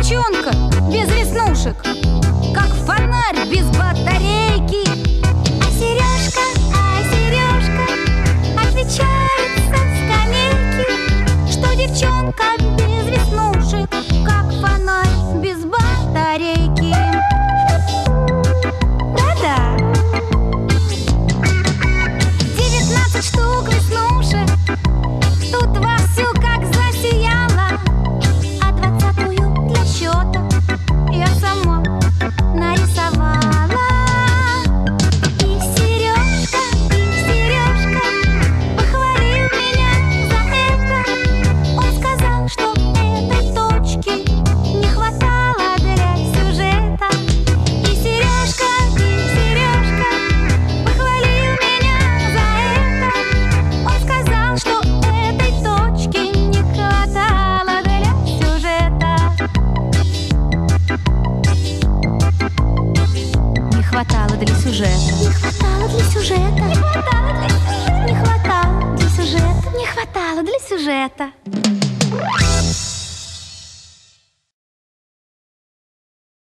девчонка без веснушек, как фонарь без батарейки. А Сережка отвечает со скамейки, что девчонка без веснушек, как фонарь без батарейки. Да-да. 19 штук веснушек тут вовсю как засияла, а 20-ю для счета я сама нарисовала. И Сережка похвалил меня за это. он сказал, что этой точки Не хватало для сюжета. И Сережка похвалил меня за это. Он сказал, что этой точки не хватало для сюжета. Не хватало для сюжета. не хватало для сюжета. Не хватало для сюжета. Не хватало для сюжета. Не хватало для сюжета.